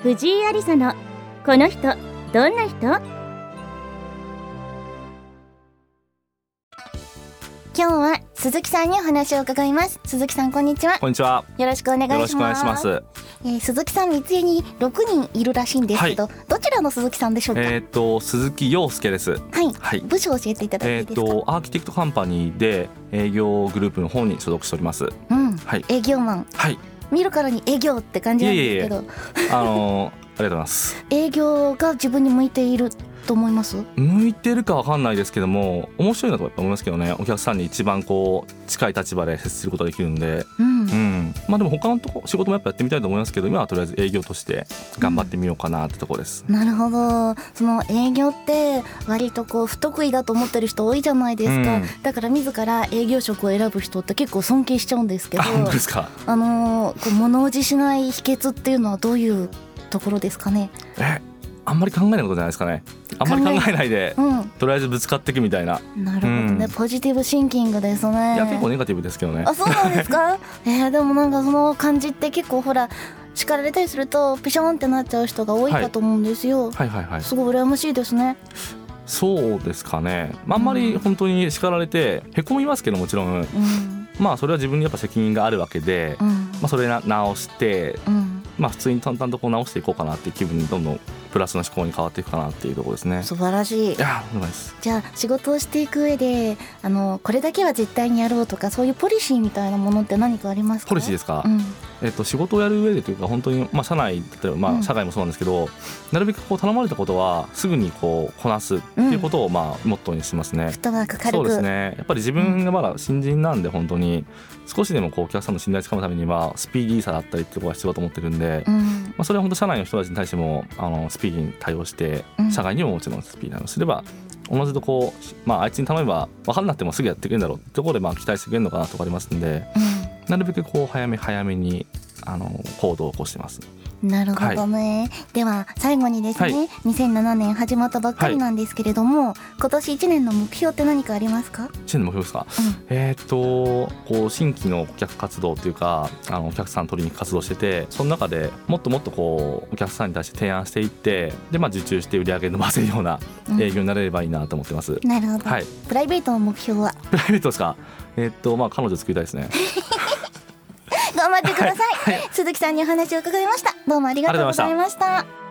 藤井有沙のこの人どんな人。 今日は鈴木さんにお話を伺います。鈴木さん、こんにちは。 こんにちは。 よろしくお願いします。 よろしくお願いします。 鈴木さん、三井に6人いるらしいんですけど、どちらの鈴木さんでしょうか？ 鈴木陽介です。 はい、部署を教えていただいていいですか？ アーキテクトカンパニーで営業グループの方に所属しております。 営業マン。見るからに営業って感じなんですけど、 ありがとうございます。 営業が自分に向いていると思います？ 向いてるかわかんないですけども、面白いなと思いますけどね。お客さんに一番近い立場で接することができるんで、まあでも他の仕事もやっぱやってみたいと思いますけど、今はとりあえず営業として頑張ってみようかなってところです。 なるほど。その営業って割と不得意だと思ってる人多いじゃないですか。だから自ら営業職を選ぶ人って結構尊敬しちゃうんですけど、 本当ですか？ 物おじしない秘訣っていうのはどういうところですかね？ あんまり考えないことじゃないですかね。あんまり考えないで、とりあえずぶつかっていくみたいな。 なるほどね、ポジティブシンキングですね。 いや、結構ネガティブですけどね。 あ、そうなんですか？でもなんかその感じって結構叱られたりするとピションってなっちゃう人が多いかと思うんですよ。すごい羨ましいですね。 そうですかね。あんまり本当に叱られてへこみますけど、もちろん、まあそれは自分にやっぱ責任があるわけで、それ直して、普通に淡々と直していこうかなっていう気分にどんどんプラスの思考に変わっていくかなっていうところですね。 素晴らしい。 いや、うまいです。 じゃあ仕事をしていく上でこれだけは絶対にやろうとか、そういうポリシーみたいなものって何かありますか？ ポリシーですか？仕事をやる上でというか、本当に社内、例えば社外もそうなんですけど、なるべく頼まれたことはすぐにこなすっていうことをモットーにしてますね。 フットワーク軽く。 そうですね。やっぱり自分がまだ新人なんで、本当に少しでもお客さんの信頼をつかむためにはスピーディーさだったりっていうことが必要だと思ってるんで、それは本当社内の人たちに対してもスピーディーに対応して、社外にももちろんスピーディーに対応すれば、おのずとあいつに頼めば分かんなくてもすぐやってくれるんだろうってところで期待してくれるのかなとかありますんで、なるべく早めに行動を起こしてます。 なるほどね。では最後にですね、2007年始まったばっかりなんですけれども、今年1年の目標って何かありますか？ 1年の目標ですか？新規の顧客活動というか、お客さん取りに行く活動してて、その中でもっともっとお客さんに対して提案していって、で受注して売り上げ伸ばせるような営業になれればいいなと思ってます。 なるほど。プライベートの目標は？ プライベートですか？彼女作りたいですね。 頑張ってください。鈴木さんにお話を伺いました。どうもありがとうございました。